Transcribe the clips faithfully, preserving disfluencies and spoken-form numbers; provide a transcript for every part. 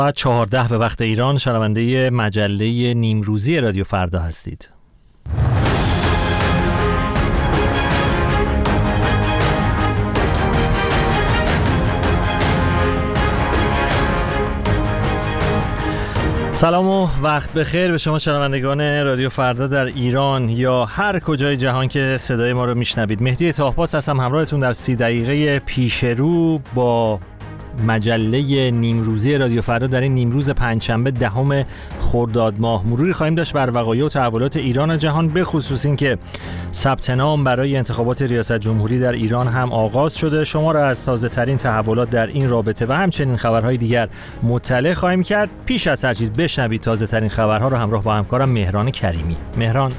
ساعت چهارده به وقت ایران شنونده مجله نیمروزی رادیو فردا هستید. سلام و وقت بخیر به شما شنوندگان رادیو فردا در ایران یا هر کجای جهان که صدای ما رو میشنوید. مهدی طاهپاس هستم همراهتون در سی دقیقه پیش رو با مجله نیمروزی رادیو فردا در این نیمروز پنجشنبه دهم خرداد ماه. مروری خواهیم داشت بر وقایع و تحولات ایران و جهان، به خصوص این که ثبت نام برای انتخابات ریاست جمهوری در ایران هم آغاز شده. شما را از تازه ترین تحولات در این رابطه و همچنین خبرهای دیگر مطلع خواهیم کرد. پیش از هر چیز بشنوید تازه ترین خبرها را همراه با همکارم مهران کریمی. مهران،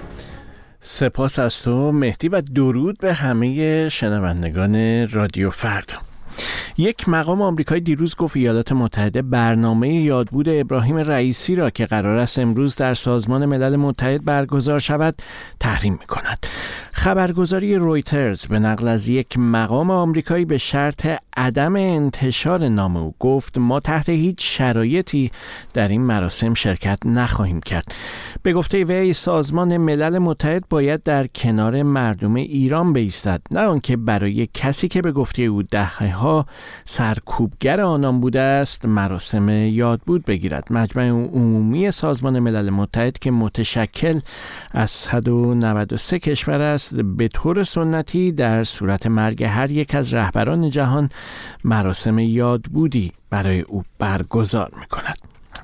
سپاس از تو مهدی و درود به همه شنوندگان رادیو فردا. یک مقام آمریکایی دیروز گفت ایالات متحده برنامه یادبود ابراهیم رئیسی را که قرار است امروز در سازمان ملل متحد برگزار شود تحریم می‌کند. خبرگزاری رویترز به نقل از یک مقام آمریکایی به شرط عدم انتشار نام او گفت ما تحت هیچ شرایطی در این مراسم شرکت نخواهیم کرد. به گفته وی سازمان ملل متحد باید در کنار مردم ایران بایستد، نه آنکه برای کسی که به گفته او دهه‌ها سرکوبگر آنان بوده است مراسم یادبود بگیرد. مجمع عمومی سازمان ملل متحد که متشکل از صد و نود و سه کشور است به طور سنتی در صورت مرگ هر یک از رهبران جهان مراسم یادبودی برای او برگزار می‌کند.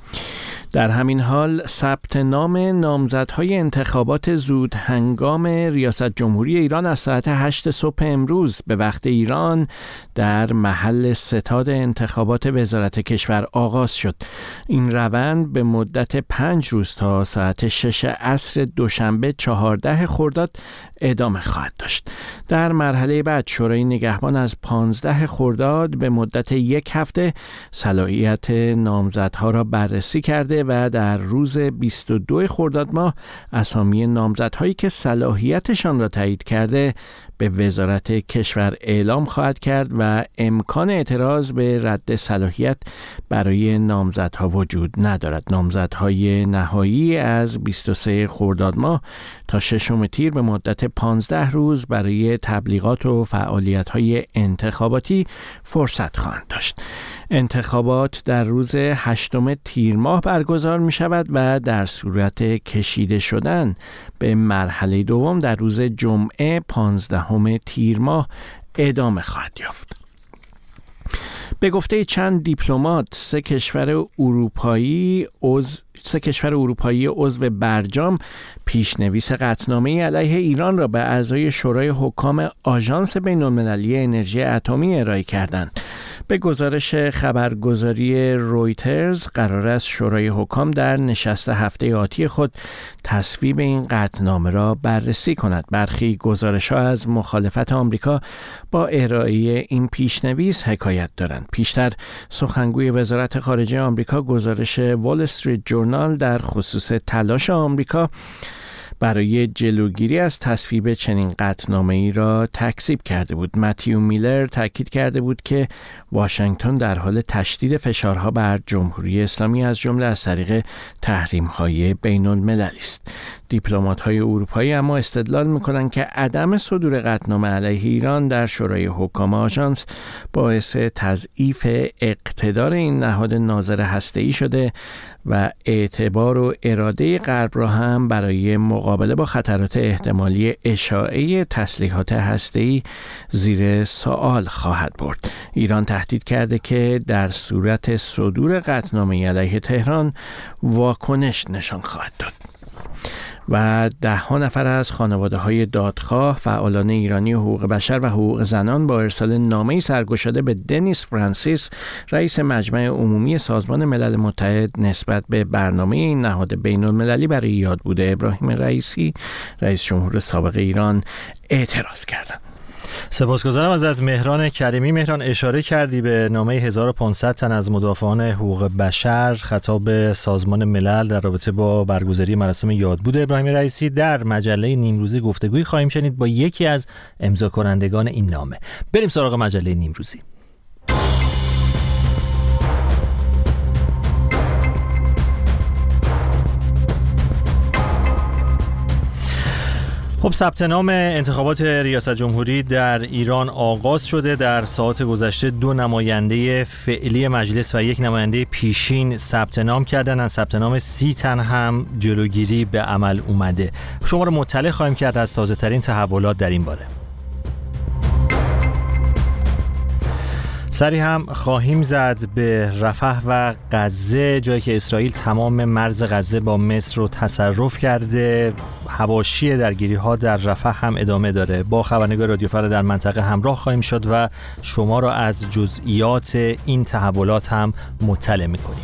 در همین حال ثبت نام نامزدهای انتخابات زود هنگام ریاست جمهوری ایران از ساعت هشت صبح امروز به وقت ایران در محل ستاد انتخابات وزارت کشور آغاز شد. این روند به مدت پنج روز تا ساعت شش عصر دوشنبه چهارده خرداد ادامه خواهد داشت. در مرحله بعد شورای نگهبان از پانزده خرداد به مدت یک هفته صلاحیت نامزدها را بررسی کرده و در روز بیست و دو خرداد ماه اسامی نامزدهایی که صلاحیتشان را تایید کرده به وزارت کشور اعلام خواهد کرد و امکان اعتراض به رد صلاحیت برای نامزدها وجود ندارد. نامزدهای نهایی از بیست و سه خرداد ماه تا ششم تیر به مدت پانزده روز برای تبلیغات و فعالیت‌های انتخاباتی فرصت خواهند داشت. انتخابات در روز هشتم تیر ماه برگزار می شود و در صورت کشیده شدن به مرحله دوم در روز جمعه پانزدهم تیر ماه ادامه خواهد یافت. به گفته چند دیپلمات سه کشور اروپایی عضو سه کشور اروپایی عضو برجام پیشنویس قطعنامه‌ای علیه ایران را به اعضای شورای حکام آژانس بین‌المللی انرژی اتمی ارائه کردند. به گزارش خبرگزاری رویترز قرار است شورای حکام در نشست هفته آتی خود تصویب این قطعنامه را بررسی کند. برخی گزارش‌ها از مخالفت آمریکا با ارائه این پیشنویس حکایت دارند. پیشتر سخنگوی وزارت خارجه آمریکا گزارش وال استریت جورنال در خصوص تلاش آمریکا برای جلوگیری از تصویب چنین قطعنامه‌ای را تکذیب کرده بود. متیو میلر تاکید کرده بود که واشنگتن در حال تشدید فشارها بر جمهوری اسلامی از جمله از طریق تحریم‌های بین‌المللی است. دیپلمات‌های اروپایی اما استدلال می‌کنند که عدم صدور قطعنامه علیه ایران در شورای حکام آژانس باعث تضعیف اقتدار این نهاد ناظر هسته‌ای شده و اعتبار و اراده غرب را هم برای مقابله با خطرات احتمالی اشاعه تسلیحات هسته‌ای زیر سوال خواهد برد. ایران تهدید کرده که در صورت صدور قطعنامه علیه تهران واکنش نشان خواهد داد. و ده ها نفر از خانواده‌های دادخواه، فعالان ایرانی حقوق بشر و حقوق زنان با ارسال نامه‌ای سرگشاده به دنیس فرانسیس، رئیس مجمع عمومی سازمان ملل متحد نسبت به برنامه این نهاد بین‌المللی برای یادبود ابراهیم رئیسی، رئیس جمهور سابق ایران، اعتراض کردند. سپاسگزارم ازت مهران کریمی. مهران، اشاره کردی به نامه هزار و پانصد تن از مدافعان حقوق بشر خطاب سازمان ملل در رابطه با برگزاری مراسم یادبود ابراهیم رئیسی. در مجله نیمروزی گفتگویی خواهیم شنید با یکی از امضا کنندگان این نامه. بریم سراغ مجله نیمروزی. خب ثبت نام انتخابات ریاست جمهوری در ایران آغاز شده. در ساعات گذشته دو نماینده فعلی مجلس و یک نماینده پیشین ثبت نام کردن. از ثبت نام سی تن هم جلوگیری به عمل اومده. شما رو مطلع خواهیم کرد از تازه ترین تحولات در این باره. سری هم خواهیم زد به رفح و غزه، جایی که اسرائیل تمام مرز غزه با مصر رو تصرف کرده. حواشی درگیری ها در رفح هم ادامه داره. با خبرنگار رادیو فردا در منطقه همراه خواهیم شد و شما را از جزئیات این تحولات هم مطلع می‌کنیم.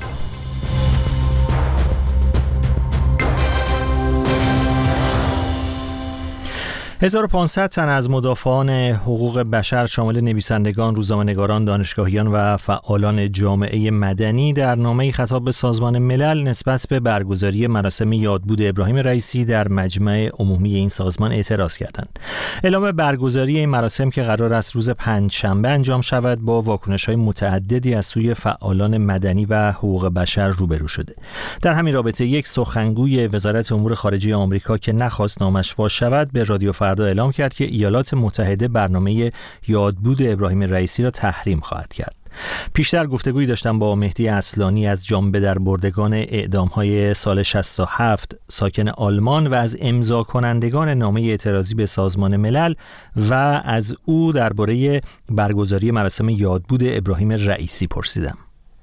هزار و پانصد تن از مدافعان حقوق بشر شامل نویسندگان، روزنامه‌نگاران، دانشگاهیان و فعالان جامعه مدنی در نامه‌ای خطاب به سازمان ملل نسبت به برگزاری مراسم یادبود ابراهیم رئیسی در مجمع عمومی این سازمان اعتراض کردند. اعلام برگزاری این مراسم که قرار است روز پنجشنبه انجام شود با واکنش‌های متعددی از سوی فعالان مدنی و حقوق بشر روبرو شده. در همین رابطه یک سخنگوی وزارت امور خارجه آمریکا که نخواست نامش فاش شود به رادیو فردا اعلام کرد که ایالات متحده برنامه یادبود ابراهیم رئیسی را تحریم خواهد کرد. پیشتر گفتگویی داشتم با مهدی اصلانی از جانبه در بردگان اعدام‌های سال شصت و هفت ساکن آلمان و از امضا کنندگان نامه اعتراضی به سازمان ملل و از او درباره برگزاری مراسم یادبود ابراهیم رئیسی پرسیدم.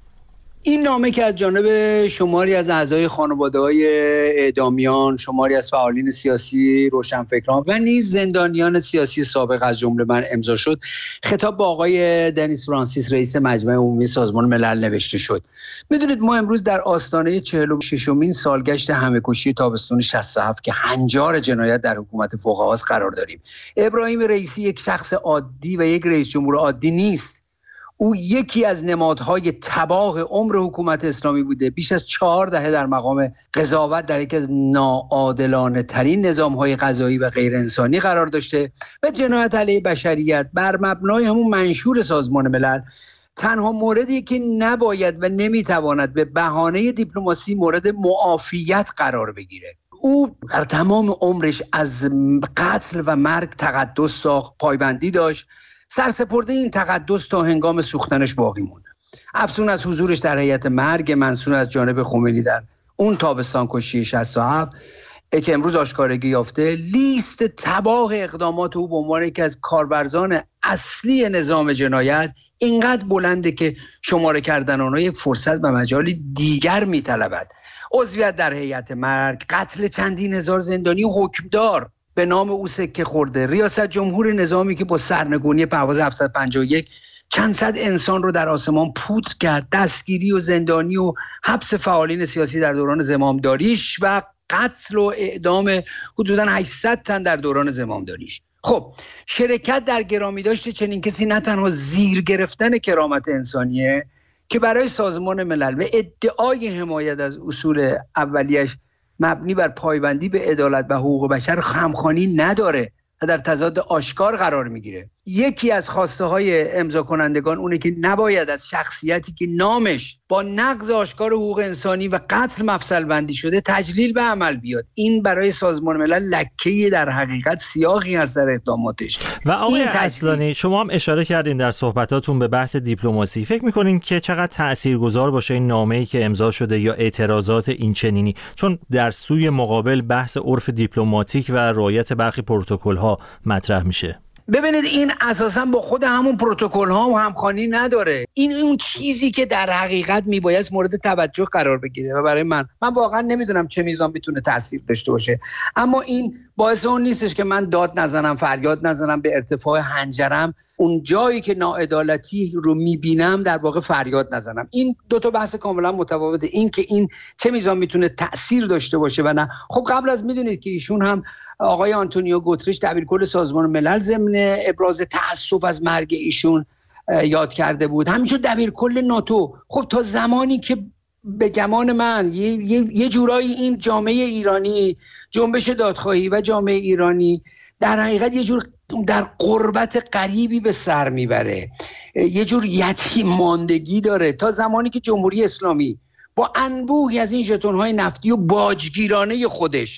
این نامه که از جانب شماری از اعضای خانواده‌های اعدامیان، شماری از فعالین سیاسی، روشنفکران و نیز زندانیان سیاسی سابق از جمله من امضا شد، خطاب با آقای دنیس فرانسیس رئیس مجمع عمومی سازمان ملل نوشته شد. میدونید ما امروز در آستانه چهل و ششمین سالگشت همه‌کشی تابستون شصت و هفت که هنجار جنایت در حکومت فوق‌هاست قرار داریم. ابراهیم رئیسی یک شخص عادی و یک رئیس جمهور عادی نیست. او یکی از نمادهای تباه عمر حکومت اسلامی بوده. بیش از چهار دهه در مقام قضاوت در یکی از ناعادلانه ترین نظامهای قضایی و غیر انسانی قرار داشته و جنایت علیه بشریت بر مبنای همون منشور سازمان ملل تنها موردی که نباید و نمیتواند به بهانه دیپلماسی مورد معافیت قرار بگیره. او در تمام عمرش از قتل و مرگ تقدس ساخت، پایبندی داشت. سرسپرده این تقدس تا هنگام سوختنش باقی موند. افزون از حضورش در هیئت مرگ منصور از جانب خمینی در اون تابستان کشی شصت و هفت که امروز آشکارگی یافته، لیست تباه اقدامات او به عنوان یکی از کارورزان اصلی نظام جنایت اینقدر بلنده که شماره کردن آنها یک فرصت و مجالی دیگر میطلبد. عضویت در هیئت مرگ، قتل چندین هزار زندانی حکمدار به نام او سکه خورده، ریاست جمهور نظامی که با سرنگونی پرواز هفتصد و پنجاه و یک چند صد انسان رو در آسمان پوت کرد، دستگیری و زندانی و حبس فعالین سیاسی در دوران زمامداریش و قتل و اعدام حدوداً هشتصد تن در دوران زمامداریش. خب شرکت در گرامی داشته چنین کسی نه تنها زیر گرفتن کرامت انسانیه که برای سازمان ملل و ادعای حمایت از اصول اولیش مبنی بر پایبندی به عدالت و حقوق بشر خمخوانی نداره و در تضاد آشکار قرار میگیره. یکی از خواسته های امضا کنندگان اونه که نباید از شخصیتی که نامش با نقض آشکار حقوق انسانی و قتل مفصل بندی شده تجلیل به عمل بیاد. این برای سازمان ملل لکه‌ای در حقیقت سیاقی هست در اقداماتش. و آقای اصلانی شما هم اشاره کردین در صحبتاتون به بحث دیپلماسی. فکر می‌کنین که چقدر تاثیرگذار باشه این نامه‌ای که امضا شده یا اعتراضات این چنینی؟ چون در سوی مقابل بحث عرف دیپلماتیک و رعایت برخی پروتکل‌ها مطرح میشه. ببینید این اساساً با خود همون پروتکل ها و همخوانی نداره. این اون چیزی که در حقیقت میباید مورد توجه قرار بگیره و برای من من واقعا نمیدونم چه میزان میتونه تاثیر داشته باشه، اما این باعث اون نیستش که من داد نزنم، فریاد نزنم، به ارتفاع حنجرم اون جایی که ناعدالتی رو میبینم در واقع فریاد نزنم. این دو تا بحث کاملا متفاوته. این که این چه میزان میتونه تاثیر داشته باشه و نه. خب قبل از میدونید که ایشون هم آقای آنتونیو گوتریش دبیرکل سازمان ملل ضمن ابراز تأسف از مرگ ایشون یاد کرده بود، همینجور دبیرکل ناتو. خب تا زمانی که به گمان من یه, یه،, یه جورایی این جامعه ایرانی، جنبش دادخواهی و جامعه ایرانی در حقیقت یه جور در غربت غریبی به سر میبره، یه جور یتیم ماندگی داره تا زمانی که جمهوری اسلامی با انبوهی از این ژتون‌های نفتی و باجگیرانه خودش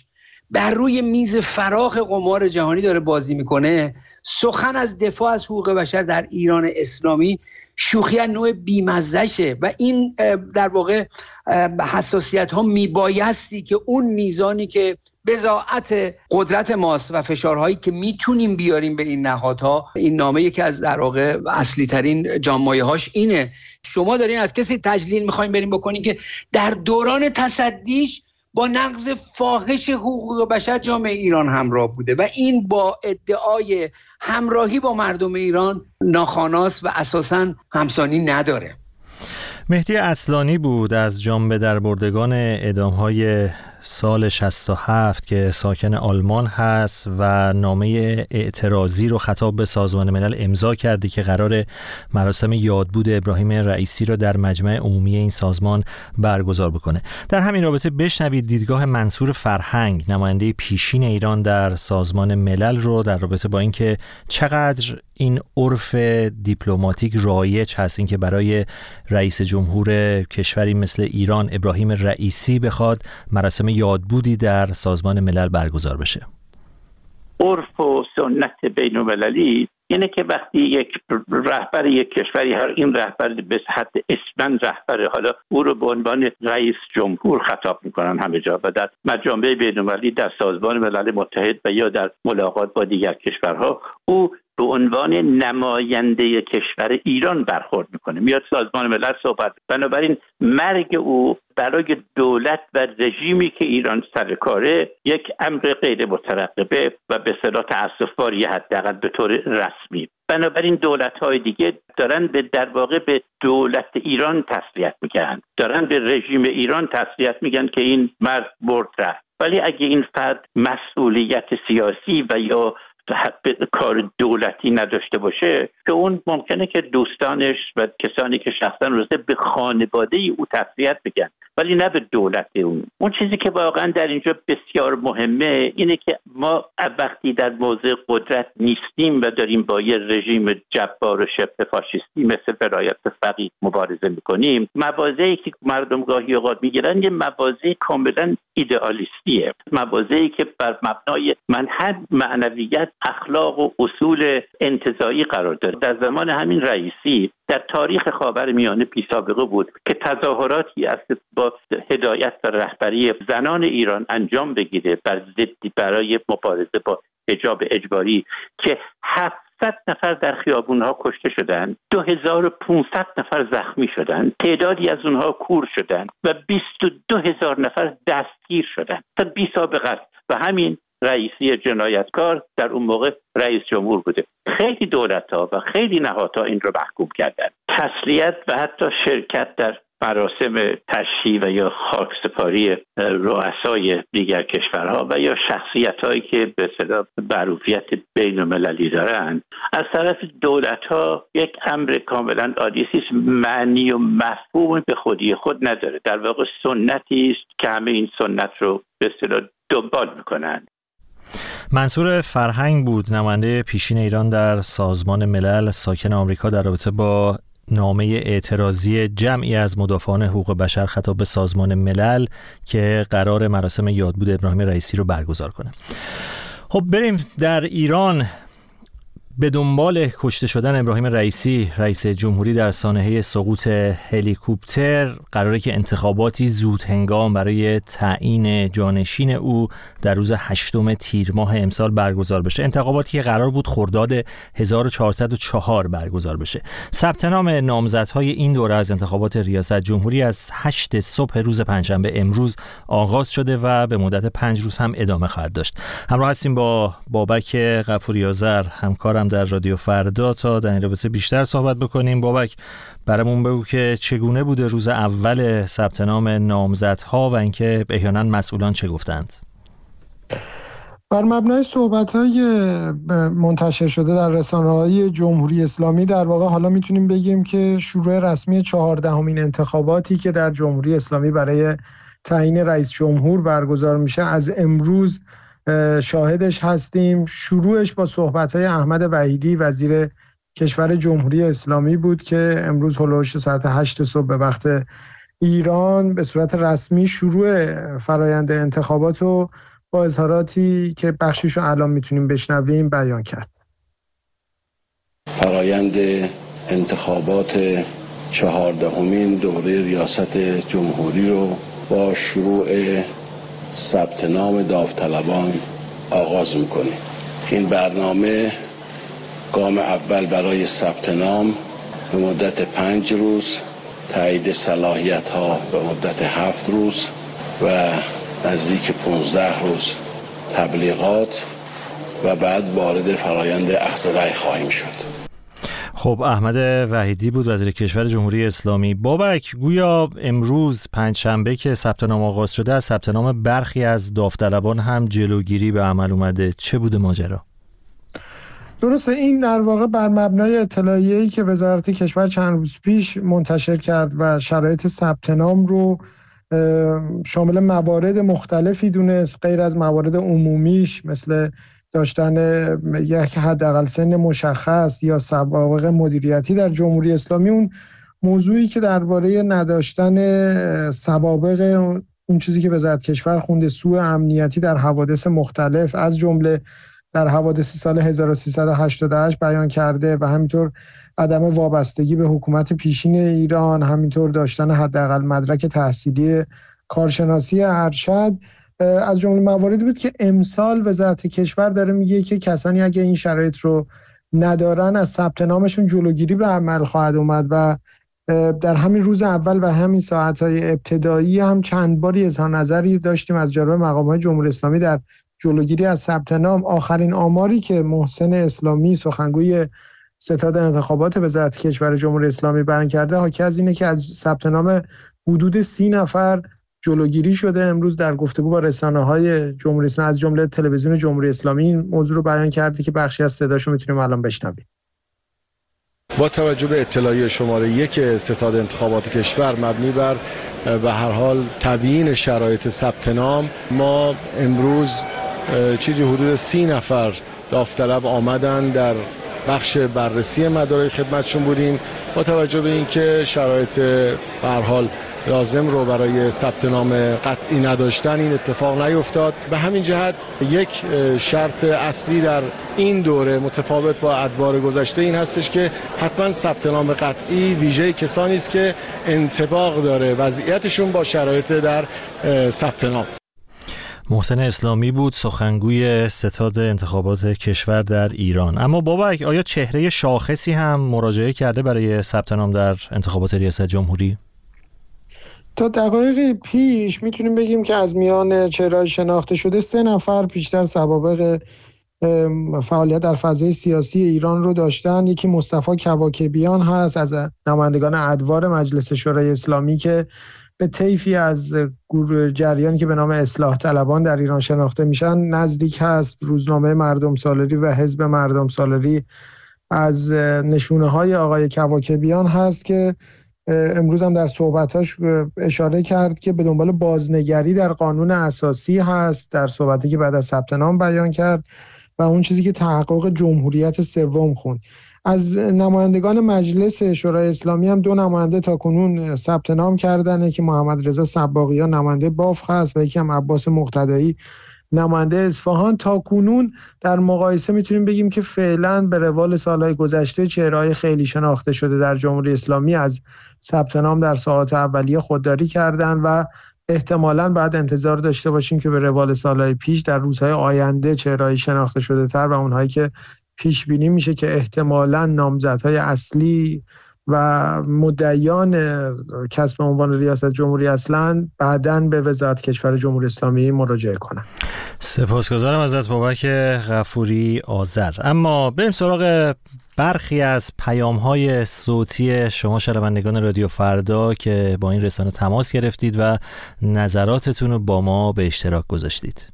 بر روی میز فراخ قمار جهانی داره بازی میکنه، سخن از دفاع از حقوق بشر در ایران اسلامی شوخی از نوع بیمزهشه و این در واقع حساسیت ها میبایستی که اون میزانی که بضاعت قدرت ماست و فشارهایی که میتونیم بیاریم به این نهادها، این نامه یکی از در واقع اصلی ترین جامایه هاش اینه. شما دارین از کسی تجلیل میخواین بریم بکنین که در دوران تصدیش با نقض فاحش حقوق بشر جامعه ایران همراه بوده و این با ادعای همراهی با مردم ایران ناخواناست و اساساً همسانی نداره. مهدی اصلانی بود از جنبه دربردگان اعدام‌های سال شصت و هفت که ساکن آلمان هست و نامه اعتراضی رو خطاب به سازمان ملل امضا کرده که قرار مراسم یادبود ابراهیم رئیسی رو در مجمع عمومی این سازمان برگزار بکنه. در همین رابطه بشنوید دیدگاه منصور فرهنگ، نماینده پیشین ایران در سازمان ملل رو در رابطه با اینکه چقدر این عرف دیپلماتیک رایج هست، اینکه برای رئیس جمهور کشوری مثل ایران ابراهیم رئیسی بخواد مراسم یادبودی در سازمان ملل برگزار بشه. عرف و سنت بین المللی اینه که وقتی یک رهبر یک کشوری، هر این رهبر به حد اسمن رهبر، حالا او رو به عنوان رئیس جمهور خطاب میکنن همه جا و در مجامع بین المللی، در سازمان ملل متحد و یا در ملاقات با دیگر کشورها، او به عنوان نماینده کشور ایران برخورد میکنه، میاد سازمان ملل صحبت. بنابراین مرگ او برای دولت و رژیمی که ایران سر کاره یک امر غیر مترقبه و به اصطلاح تأسف‌باری حداقل به طور رسمی. بنابراین دولت‌های دیگه دارن به در واقع به دولت ایران تسلیت میگن، دارن به رژیم ایران تسلیت میگن که این مرد برد رفت. ولی اگه این فرد مسئولیت سیاسی و یا کار دولتی نداشته باشه که اون ممکنه که دوستانش و کسانی که شخصا روزه به خانواده او تسلیت بگن، ولی نه به دولت اون. اون چیزی که واقعا در اینجا بسیار مهمه اینه که ما وقتی در موضع قدرت نیستیم و داریم با یه رژیم جبار و شبه فاشیستی مثل ولایت فقیه مبارزه میکنیم، مواضعی که مردم گاهی اوقات میگیرن یه مواضع کاملا ایدئالیستیه، مواضعی که بر مبنای منهج معنویت، اخلاق و اصول انتزاعی قرار داره. در زمان همین رئیسی در تاریخ خاورمیانه بی سابقه بود که تظاهراتی از با هدایت و رهبری زنان ایران انجام بگیره بر ضد برای مبارزه با حجاب اجباری که هفتصد نفر در خیابونها کشته شدند، دو هزار و پانصد نفر زخمی شدند، تعدادی از اونها کور شدند و بیست و دو هزار نفر دستگیر شدند. تا بی سابقه است و همین رئیسی جنایتکار در اون موقع رئیس جمهور بوده. خیلی دولت‌ها و خیلی نهادها این رو محکوم کردند. تسلیت و حتی شرکت در مراسم تشییع و یا خاکسپاری رؤسای دیگر کشورها و یا شخصیت‌هایی که به اصطلاح معروفیت بین‌المللی دارند از طرف دولت‌ها یک امر کاملا عادی است، معنی و مفهوم به خودی خود نداره. در واقع سنتی است که همه این سنت رو به اصطلاح دنبال می‌کنند. منصور فرهنگ بود، نماینده پیشین ایران در سازمان ملل، ساکن آمریکا، در رابطه با نامه اعتراضی جمعی از مدافعان حقوق بشر خطاب به سازمان ملل که قرار مراسم یادبود ابراهیم رئیسی رو برگزار کنه. خب بریم در ایران. به دنبال کشته شدن ابراهیم رئیسی رئیس جمهوری در سانحه سقوط هلیکوپتر، قراره که انتخاباتی زود هنگام برای تعیین جانشین او در روز هشتم تیر ماه امسال برگزار بشه. انتخاباتی که قرار بود خرداد هزار و چهارصد و چهار برگزار بشه. ثبت نام نامزدهای این دوره از انتخابات ریاست جمهوری از هشت صبح روز پنجشنبه امروز آغاز شده و به مدت پنج روز هم ادامه خواهد داشت. همراه هستیم با بابک غفوری آذر، همکارم در رادیو فردا، تا در این رابطه بیشتر صحبت بکنیم. بابک، برامون بگو که چگونه بوده روز اول ثبت نام نامزدها و اینکه احیانا مسئولان چه گفتند؟ بر مبنای صحبت‌های منتشر شده در رسانه‌های جمهوری اسلامی، در واقع حالا میتونیم بگیم که شروع رسمی چهاردهمین انتخاباتی که در جمهوری اسلامی برای تعیین رئیس جمهور برگزار میشه از امروز شاهدش هستیم. شروعش با صحبت‌های احمد وحیدی وزیر کشور جمهوری اسلامی بود که امروز هلوش ساعت هشت صبح به وقت ایران به صورت رسمی شروع فرایند انتخابات رو با اظهاراتی که بخشیشو الان میتونیم بشنویم بیان کرد. فرایند انتخابات چهاردهمین دوره ریاست جمهوری رو با شروع ثبت نام داوطلبان آغاز میکنیم. این برنامه گام اول برای ثبت نام به مدت پنج روز، تایید صلاحیت ها به مدت هفت روز و نزدیک پانزده روز تبلیغات و بعد وارد فرایند اخذ رأی خواهیم شد. خب احمد وحیدی بود وزیر کشور جمهوری اسلامی. بابک، گویا امروز پنجشنبه که ثبت نام آغاز شده از ثبت نام برخی از داوطلبان هم جلوگیری به عمل اومده. چه بوده ماجرا؟ درسته، این در واقع بر مبنای اطلاعیه‌ای که وزارت کشور چند روز پیش منتشر کرد و شرایط ثبت نام رو شامل موارد مختلفی دونست، غیر از موارد عمومیش مثل داشتن یک حداقل سن مشخص یا سوابق مدیریتی در جمهوری اسلامی. اون موضوعی که درباره نداشتن سوابق اون چیزی که وزارت کشور خونده سوء امنیتی در حوادث مختلف از جمله در حوادث سال هزار و سیصد و هشتاد و هشت بیان کرده و همینطور عدم وابستگی به حکومت پیشین ایران، همینطور داشتن حداقل مدرک تحصیلی کارشناسی ارشد از جمله مواردی بود که امسال وزارت کشور داره میگه که کسانی اگه این شرایط رو ندارن از ثبت نامشون جلوگیری به عمل خواهد اومد و در همین روز اول و همین ساعت‌های ابتدایی هم چند باری اظهار نظری داشتیم از جانب مقام‌های جمهوری اسلامی در جلوگیری از ثبت نام. آخرین آماری که محسن اسلامی سخنگوی ستاد انتخابات وزارت کشور جمهوری اسلامی بیان کرده حاکی از اینه که از ثبت نام حدود سی نفر جلوگیری شده. امروز در گفتگو با رسانه‌های جمهوری اسلامی از جمله تلویزیون جمهوری اسلامی این موضوع رو بیان کرده که بخشی از صداشو میتونیم الان بشنویم. با توجه به اطلاعیه شماره یک ستاد انتخابات کشور مبنی بر به هر حال تبیین شرایط ثبت نام، ما امروز چیزی حدود سی نفر داوطلب آمدن در بخش بررسی مدارک خدمتشون بودیم. با توجه به اینکه شرایط به هر حال لازم رو برای ثبت نام قطعی نداشتن این اتفاق نیفتاد. به همین جهت یک شرط اصلی در این دوره متفاوت با ادوار گذشته این هستش که حتما ثبت نام قطعی ویژه کسانی است که انطباق داره وضعیتشون با شرایط در ثبت نام. محسن اسلامی بود سخنگوی ستاد انتخابات کشور در ایران. اما بابک، آیا چهره شاخصی هم مراجعه کرده برای ثبت نام در انتخابات ریاست جمهوری؟ تا دقایق پیش میتونیم بگیم که از میان چهره‌های شناخته شده سه نفر بیشتر سوابق فعالیت در فضای سیاسی ایران رو داشتن. یکی مصطفی کواکبیان هست از نمایندگان ادوار مجلس شورای اسلامی که به طیفی از جریانی که به نام اصلاح طلبان در ایران شناخته میشن نزدیک هست. روزنامه مردم سالاری و حزب مردم سالاری از نشونه های آقای کواکبیان هست که امروز هم در صحبتاش اشاره کرد که به دنبال بازنگری در قانون اساسی هست، در صحبتی که بعد از ثبت نام بیان کرد و اون چیزی که تحقق جمهوریت سوم خوند. از نمایندگان مجلس شورای اسلامی هم دو نماینده تا کنون ثبت نام کردن که محمد رضا صباغیان نماینده بافق هست و یکی هم عباس مقتدایی نماینده اصفهان. تا کنون در مقایسه میتونیم بگیم که فعلا به روال سالهای گذشته چهره‌های خیلی شناخته شده در جمهوری اسلامی از ثبت نام در ساعات اولیه خودداری کردن و احتمالاً بعد انتظار داشته باشیم که به روال سالهای پیش در روزهای آینده چهره‌های شناخته شده تر و اونهایی که پیش بینی میشه که احتمالاً نامزدهای اصلی و مدعیان کسب عنوان ریاست جمهوری اصلاً بعداً به وزارت کشور جمهوری اسلامی مراجعه کنن. سپاسگزارم ازت بابک غفوری آذر. اما بریم سراغ برخی از پیام‌های صوتی شما شنوندگان رادیو فردا که با این رسانه تماس گرفتید و نظراتتون رو با ما به اشتراک گذاشتید.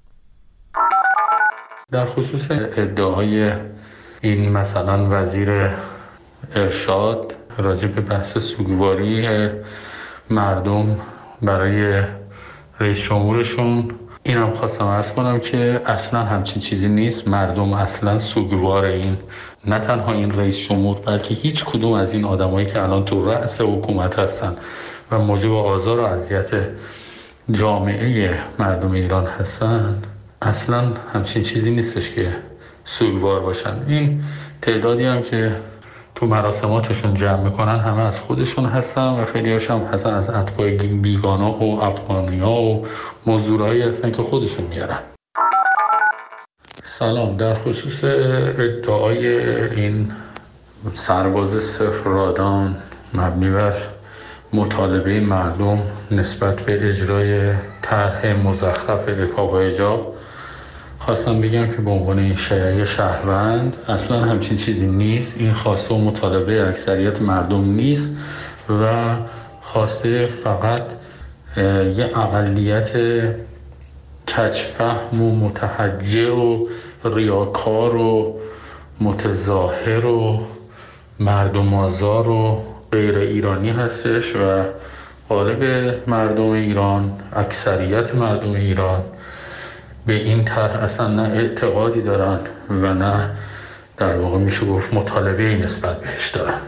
در خصوص ادعاهای این مثلا وزیر ارشاد راجع به بحث سوگواری مردم برای رئیس جمهورشون، اینم خواستم عرض کنم که اصلا همچین چیزی نیست. مردم اصلا سوگوار این نه تنها این رئیس جمهور بلکه هیچ کدوم از این آدمایی که الان تو رأس حکومت هستن و موجب آزار و اذیت جامعه مردم ایران هستن اصلا همچین چیزی نیستش که سوگوار باشن. این تعدادی هم که تو مراسماتشون جمع میکنن همه از خودشون هستن و خیلی هاشم هستن از اتباع بیگانا و افغانیا و مزدورایی هستن که خودشون میارن. سلام، در خصوص ادعای این سرباز صفر رادان مبنی بر مطالبه مردم نسبت به اجرای طرح مزخرف عفاف و حجاب خواستم بگم که به عنوان این شیعه شهروند اصلا همچین چیزی نیست. این خواسته و مطالبه اکثریت مردم نیست و خواسته فقط یه اقلیت کجفهم و متحجر و ریاکار و متظاهر و مردم آزار و غیر ایرانی هستش و غالب مردم ایران، اکثریت مردم ایران به این طرح اصلا نه اعتقادی دارن و نه در واقع میشه گفت مطالبه نسبت بهش دارن.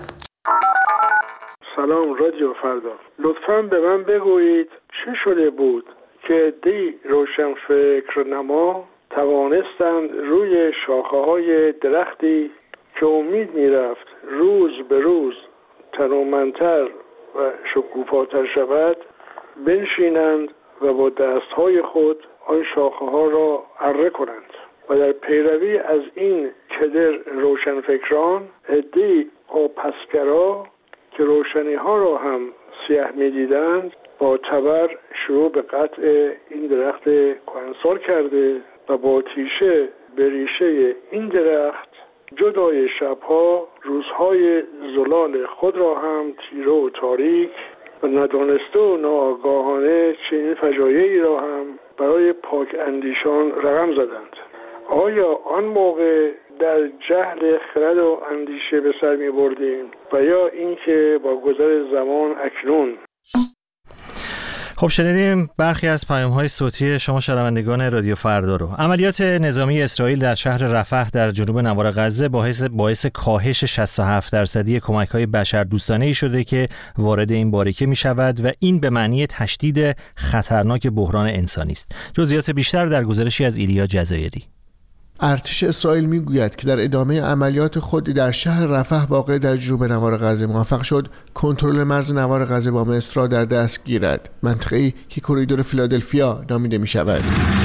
سلام رادیو فردا، لطفاً به من بگویید چه شده بود که دی روشنفکر نما توانستند روی شاخه های درختی که امید میرفت روز به روز تنومندتر و شکوفاتر شود بنشینند و با دستهای خود آن شاخه ها را اره کنند و در پیروی از این کدر روشنفکران عده‌ای آبپسگرا که روشنی ها را هم سیاه می دیدند با تبر شروع به قطع این درخت کهنسال کرده و با تیشه به ریشه این درخت جدای شبها روزهای زلال خود را هم تیره و تاریک و ندانسته و ناآگاهانه چنین فجایعی را هم برای پاک اندیشان رقم زدند. آیا آن موقع در جهل خرد و اندیشه به سر می بردیم و یا اینکه با گذر زمان اکنون؟ خب شنیدیم برخی از پیام‌های صوتی شما شنوندگان رادیو فردا رو. عملیات نظامی اسرائیل در شهر رفح در جنوب نوار غزه باعث باعث کاهش شصت و هفت درصدی کمک‌های بشردوستانه‌ای شده که وارد این باریکه می‌شود و این به معنی تشدید خطرناک بحران انسانی است. جزئیات بیشتر در گزارشی از ایلیا جزایری. ارتش اسرائیل میگوید که در ادامه عملیات خود در شهر رفح واقع در جنوب نوار غزه موفق شد کنترل مرز نوار غزه با مصر را در دست گیرد، منطقه‌ای که کریدور فیلادلفیا نامیده می شود.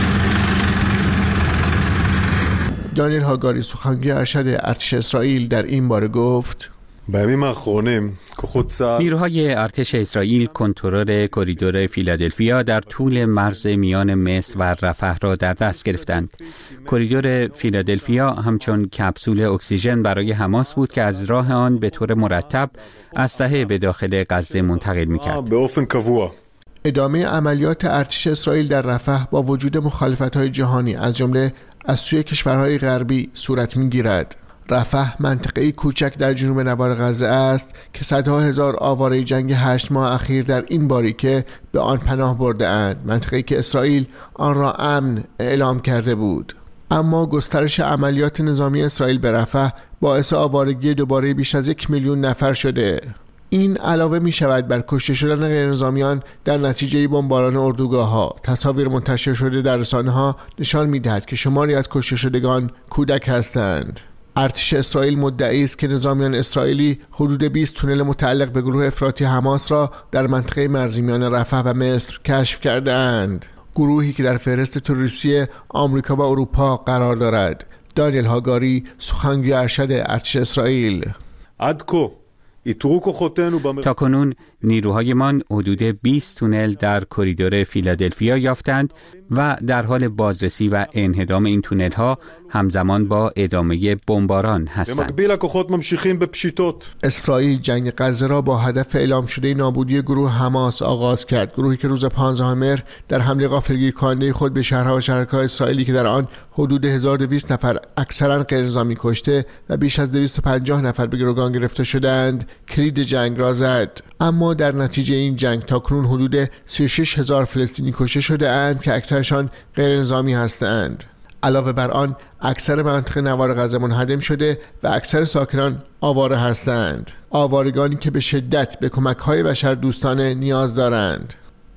دانیل هاگاری سخنگوی ارشد ارتش اسرائیل در این باره گفت: نیروهای ارتش اسرائیل کنترل کریدور فیلادلفیا در طول مرز میان مصر و رفح را در دست گرفتند. کریدور فیلادلفیا همچون کپسول اکسیژن برای حماس بود که از راه آن به طور مرتب اسلحه به داخل غزه منتقل می‌کرد. ادامه عملیات ارتش اسرائیل در رفح با وجود مخالفت‌های جهانی از جمله از سوی کشورهای غربی صورت می‌گیرد. رفح منطقه‌ای کوچک در جنوب نوار غزه است که صدها هزار آواره جنگ هشت ماه اخیر در این باریکه به آن پناه برده اند، منطقه‌ای که اسرائیل آن را امن اعلام کرده بود. اما گسترش عملیات نظامی اسرائیل به رفح باعث آوارگی دوباره بیش از یک میلیون نفر شده. این علاوه می شود بر کشته شدن غیرنظامیان در نتیجه بمباران اردوگاه‌ها. تصاویر منتشر شده در رسانه‌ها نشان می‌دهد که شماری از کشته شدگان کودک هستند. ارتش اسرائیل مدعی است که نظامیان اسرائیلی حدود بیست تونل متعلق به گروه افراطی حماس را در منطقه مرزی میان رفح و مصر کشف کرده‌اند، گروهی که در فهرست تروریستی آمریکا و اروپا قرار دارد. دانیل هاگاری سخنگوی ارشد ارتش اسرائیل: تاکنون نیروهایمان حدود بیست تونل در کریدور فیلادلفیا یافتند و در حال بازرسی و انهدام این تونل ها همزمان با ادامه بمباران هستند. اسرائیل جنگ غزه را با هدف اعلام شده نابودی گروه حماس آغاز کرد، گروهی که روز پانزدهم مهر در حمله غافلگیر کننده خود به شهرها و شهرک‌های اسرائیلی که در آن حدود هزار و دویست نفر اکثرا غیرنظامی کشته و بیش از دویست و پنجاه نفر به گروگان گرفته شدند کلید جنگ را زد. اما در نتیجه این جنگ تاکنون حدود سی و شش هزار فلسطینی کشته شده اند که اکثرشان غیر نظامی هستند. علاوه بر آن اکثر منطقه نوار غزه منهدم شده و اکثر ساکنان آواره هستند، آوارگانی که به شدت به کمک‌های بشردوستانه نیاز دارند.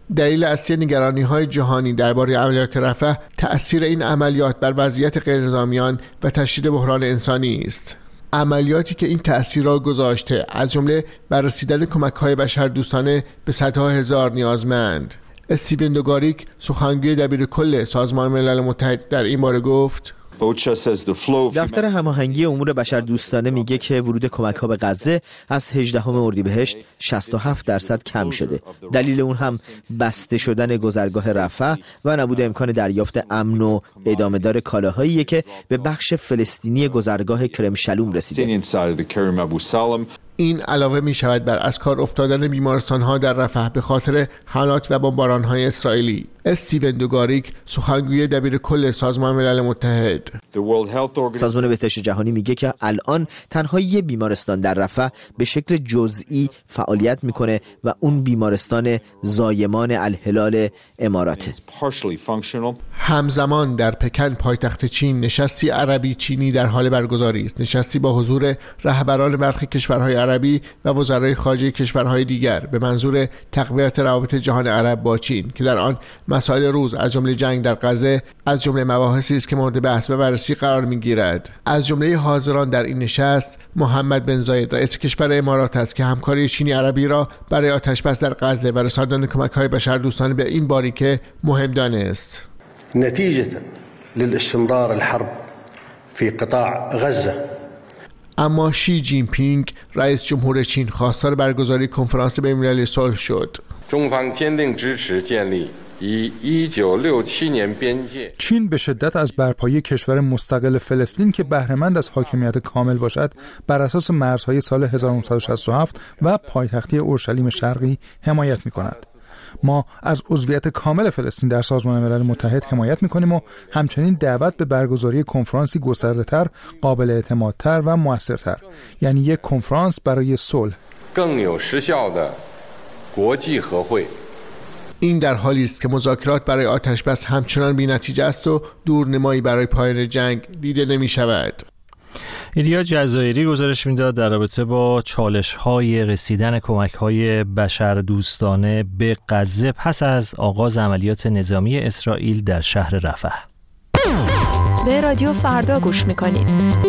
دلیل اصلی نگرانی‌های جهانی درباره عملیات رفح تأثیر این عملیات بر وضعیت غیرنظامیان و تشدید بحران انسانی است. عملیاتی که این تأثیر را گذاشته از جمله بر رسیدن کمک‌های بشردوستانه به صدها هزار نیازمند. استیون دوگاریک سخنگوی دبیرکل سازمان ملل متحد در این باره گفت: دفتر هماهنگی امور بشردوستانه میگه که ورود کمک‌ها به غزه از هجدهم اردیبهشت شصت و هفت درصد کم شده. دلیل اون هم بسته شدن گذرگاه رفح و نبود امکان دریافت امن و ادامه دار کالاهاییه که به بخش فلسطینی گذرگاه کرم شلوم رسیده. این علاوه می شود بر از کار افتادن بیمارستان‌ها در رفح به خاطر حملات و بمباران‌های اسرائیلی. استیون دوگاریک سخنگوی دبیرکل سازمان ملل متحد: سازمان بهداشت جهانی میگه که الان تنها یک بیمارستان در رفح به شکل جزئی فعالیت میکنه و اون بیمارستان زایمان الهلال اماراته. همزمان در پکن پایتخت چین نشستی عربی چینی در حال برگزاری است. نشستی با حضور رهبران برخی کشورهای عربی و وزرای خارجه کشورهای دیگر به منظور تقویت روابط جهان عرب با چین که در آن مسائل روز از جمله جنگ در غزه از جمله مباحثی است که مورد بحث و بررسی قرار می‌گیرد. از جمله حاضران در این نشست محمد بن زاید رئیس کشور امارات است که همکاری چینی عربی را برای آتش‌بس در غزه و رساندن کمک‌های بشردوستانه به این باریکه مهم دانست. نتیجة للاستمرار الحرب في قطاع غزة. اما شی جین پینگ رئیس جمهور چین خواستار برگزاری کنفرانس بین‌المللی صلح شد. چین به شدت از برپایی کشور مستقل فلسطین که بهره‌مند از حاکمیت کامل باشد بر اساس مرزهای سال هزار و نهصد و شصت و هفت و پایتختی اورشلیم شرقی حمایت می‌کند. ما از عضویت کامل فلسطین در سازمان ملل متحد حمایت می‌کنیم و همچنین دعوت به برگزاری کنفرانسی گسترده‌تر، قابل اعتمادتر و موثرتر، یعنی یک کنفرانس برای صلح. این در حالی است که مذاکرات برای آتش‌بس همچنان بی‌نتیجه است و دورنمایی برای پایان جنگ دیده نمی‌شود. ایلیا جزایری گزارش میداد در رابطه با چالش‌های رسیدن کمک‌های بشردوستانه به غزه پس از آغاز عملیات نظامی اسرائیل در شهر رفح. به رادیو فردا گوش می‌کنید.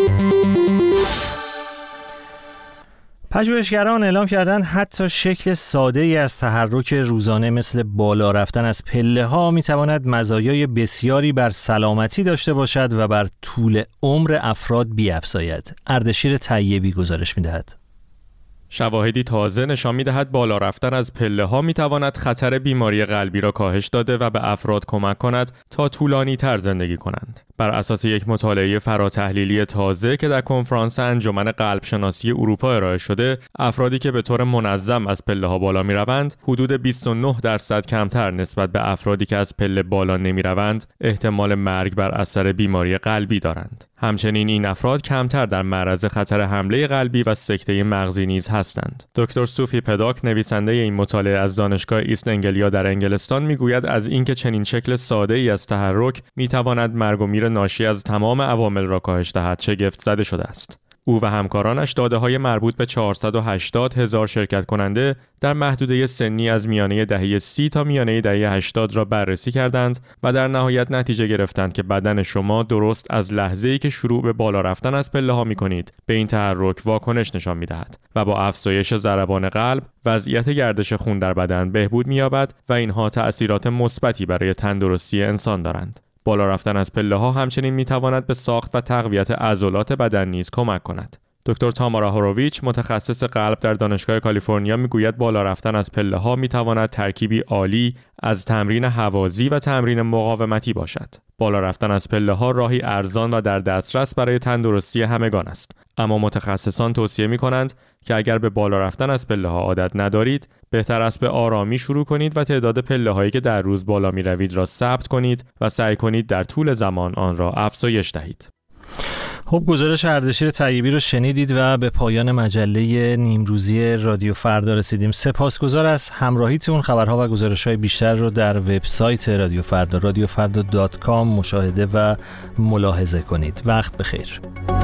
پژوهشگران اعلام کردند حتی شکل ساده‌ای از تحرک روزانه مثل بالا رفتن از پله‌ها می‌تواند مزایای بسیاری بر سلامتی داشته باشد و بر طول عمر افراد بیفزاید. اردشیر طیبی گزارش می‌دهد. شواهدی تازه نشان می‌دهد بالا رفتن از پله‌ها می‌تواند خطر بیماری قلبی را کاهش داده و به افراد کمک کند تا طولانی‌تر زندگی کنند. بر اساس یک مطالعه فراتحلیلی تازه که در کنفرانس انجمن قلب شناسی اروپا ارائه شده، افرادی که به طور منظم از پله‌ها بالا می‌روند، حدود بیست و نه درصد کمتر نسبت به افرادی که از پله بالا نمی‌روند، احتمال مرگ بر اثر بیماری قلبی دارند. همچنین این افراد کمتر در معرض خطر حمله قلبی و سکته مغزی نیز هستند. دکتر سوفی پداک نویسنده این مطالعه از دانشگاه ایست انگلیا در انگلستان میگوید از اینکه چنین شکل ساده‌ای از تحرک میتواند مرگ و میر ناشی از تمام عوامل را کاهش دهد شگفت زده شده است. او و همکارانش داده‌های مربوط به چهارصد و هشتاد هزار شرکت کننده در محدوده سنی از میانه دهه سی تا میانه دهه هشتاد را بررسی کردند و در نهایت نتیجه گرفتند که بدن شما درست از لحظه‌ای که شروع به بالا رفتن از پله‌ها می‌کنید به این تحرک واکنش نشان می‌دهد و با افزایش ضربان قلب وضعیت گردش خون در بدن بهبود می‌یابد و اینها تأثیرات مثبتی برای تندرستی انسان دارند. بالا رفتن از پله‌ها همچنین می‌تواند به ساخت و تقویت عضلات بدن نیز کمک کند. دکتر تامارا هوروویچ متخصص قلب در دانشگاه کالیفرنیا میگوید بالا رفتن از پله‌ها می‌تواند ترکیبی عالی از تمرین هوازی و تمرین مقاومتی باشد. بالا رفتن از پله‌ها راهی ارزان و در دسترس برای تندرستی همگان است. اما متخصصان توصیه می‌کنند که اگر به بالا رفتن از پله‌ها عادت ندارید، بهتر است به آرامی شروع کنید و تعداد پله‌هایی که در روز بالا می‌روید را ثبت کنید و سعی کنید در طول زمان آن را افزایش دهید. خب گزارش اردشیر طیبی رو شنیدید و به پایان مجله نیمروزی رادیو فردا رسیدیم. سپاسگزار از همراهیتون. خبرها و گزارش‌های بیشتر رو در وبسایت رادیو فردا رادیو فردا دات کام مشاهده و ملاحظه کنید. وقت بخیر.